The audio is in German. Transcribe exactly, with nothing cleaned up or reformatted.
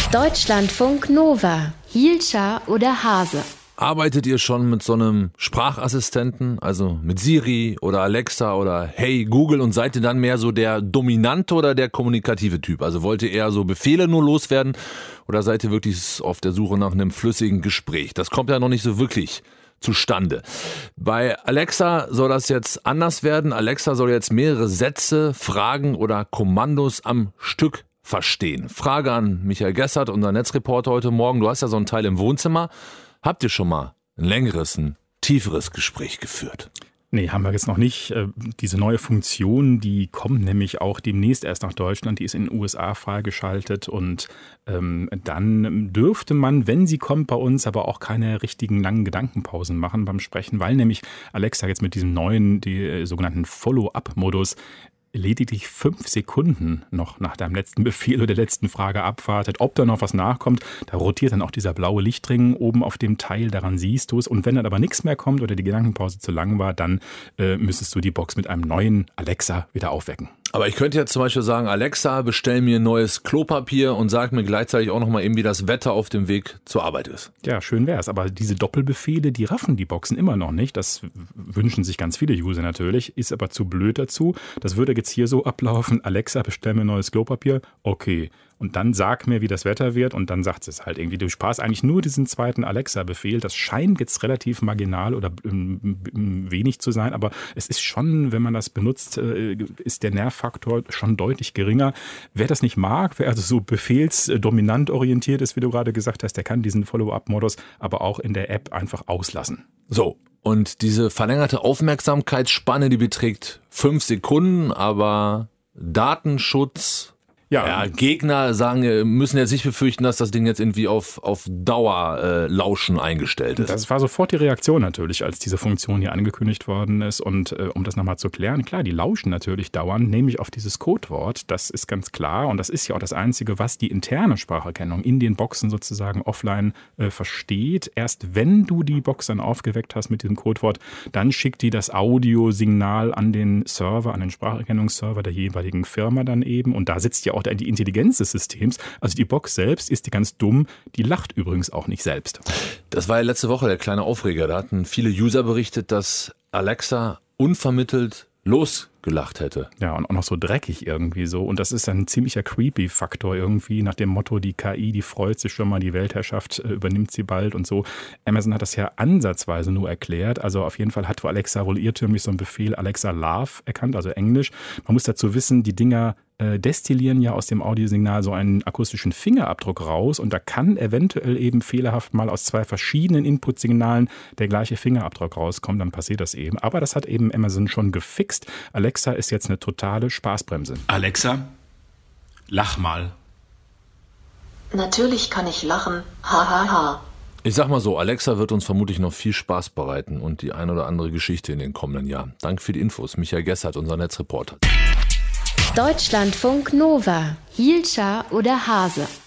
Deutschlandfunk Nova. Hielscher oder Hase? Arbeitet ihr schon mit so einem Sprachassistenten, also mit Siri oder Alexa oder Hey Google, und seid ihr dann mehr so der dominante oder der kommunikative Typ? Also wollt ihr eher so Befehle nur loswerden oder seid ihr wirklich auf der Suche nach einem flüssigen Gespräch? Das kommt ja noch nicht so wirklich zustande. Bei Alexa soll das jetzt anders werden. Alexa soll jetzt mehrere Sätze, Fragen oder Kommandos am Stück verstehen. Frage an Michael Gessert, unser Netzreporter heute Morgen. Du hast ja so ein Teil im Wohnzimmer. Habt ihr schon mal ein längeres, ein tieferes Gespräch geführt? Nee, haben wir jetzt noch nicht. Diese neue Funktion, die kommt nämlich auch demnächst erst nach Deutschland. Die ist in den U S A freigeschaltet und ähm, dann dürfte man, wenn sie kommt bei uns, aber auch keine richtigen langen Gedankenpausen machen beim Sprechen, weil nämlich Alexa jetzt mit diesem neuen, die sogenannten Follow-up-Modus lediglich fünf Sekunden noch nach deinem letzten Befehl oder der letzten Frage abwartet, ob da noch was nachkommt. Da rotiert dann auch dieser blaue Lichtring oben auf dem Teil, daran siehst du es. Und wenn dann aber nichts mehr kommt oder die Gedankenpause zu lang war, dann äh, müsstest du die Box mit einem neuen Alexa wieder aufwecken. Aber ich könnte jetzt zum Beispiel sagen, Alexa, bestell mir neues Klopapier und sag mir gleichzeitig auch nochmal eben, wie das Wetter auf dem Weg zur Arbeit ist. Ja, schön wär's. Aber diese Doppelbefehle, die raffen die Boxen immer noch nicht. Das wünschen sich ganz viele User natürlich, ist aber zu blöd dazu. Das würde jetzt hier so ablaufen: Alexa, bestell mir neues Klopapier. Okay. Und dann sag mir, wie das Wetter wird, und dann sagt es halt irgendwie. Du sparst eigentlich nur diesen zweiten Alexa-Befehl. Das scheint jetzt relativ marginal oder ähm, wenig zu sein, aber es ist schon, wenn man das benutzt, äh, ist der Nervfaktor schon deutlich geringer. Wer das nicht mag, wer also so befehlsdominant orientiert ist, wie du gerade gesagt hast, der kann diesen Follow-up-Modus aber auch in der App einfach auslassen. So, und diese verlängerte Aufmerksamkeitsspanne, die beträgt fünf Sekunden, aber Datenschutz... Ja, ja, Gegner sagen, müssen jetzt nicht befürchten, dass das Ding jetzt irgendwie auf, auf Dauer äh, Lauschen eingestellt ist. Das war sofort die Reaktion natürlich, als diese Funktion hier angekündigt worden ist. Und äh, um das nochmal zu klären, klar, die lauschen natürlich dauernd, nämlich auf dieses Codewort. Das ist ganz klar, und das ist ja auch das Einzige, was die interne Spracherkennung in den Boxen sozusagen offline äh, versteht. Erst wenn du die Box dann aufgeweckt hast mit diesem Codewort, dann schickt die das Audiosignal an den Server, an den Spracherkennungsserver der jeweiligen Firma dann eben. Und da sitzt ja auch die Intelligenz des Systems. Also die Box selbst ist die ganz dumm, die lacht übrigens auch nicht selbst. Das war ja letzte Woche der kleine Aufreger. Da hatten viele User berichtet, dass Alexa unvermittelt losgelacht hätte. Ja, und auch noch so dreckig irgendwie so. Und das ist ein ziemlicher Creepy-Faktor irgendwie, nach dem Motto, die K I, die freut sich schon mal, die Weltherrschaft äh, übernimmt sie bald und so. Amazon hat das ja ansatzweise nur erklärt. Also auf jeden Fall hat Alexa wohl irrtümlich so einen Befehl Alexa Love erkannt, also Englisch. Man muss dazu wissen, die Dinger äh, destillieren ja aus dem Audiosignal so einen akustischen Fingerabdruck raus, und da kann eventuell eben fehlerhaft mal aus zwei verschiedenen Inputsignalen der gleiche Fingerabdruck rauskommen, dann passiert das eben. Aber das hat eben Amazon schon gefixt. Alexa ist jetzt eine totale Spaßbremse. Alexa, lach mal. Natürlich kann ich lachen. Ha ha ha. Ich sag mal so, Alexa wird uns vermutlich noch viel Spaß bereiten und die ein oder andere Geschichte in den kommenden Jahren. Danke für die Infos. Michael Gessert, unser Netzreporter. Deutschlandfunk Nova. Hielscher oder Hase?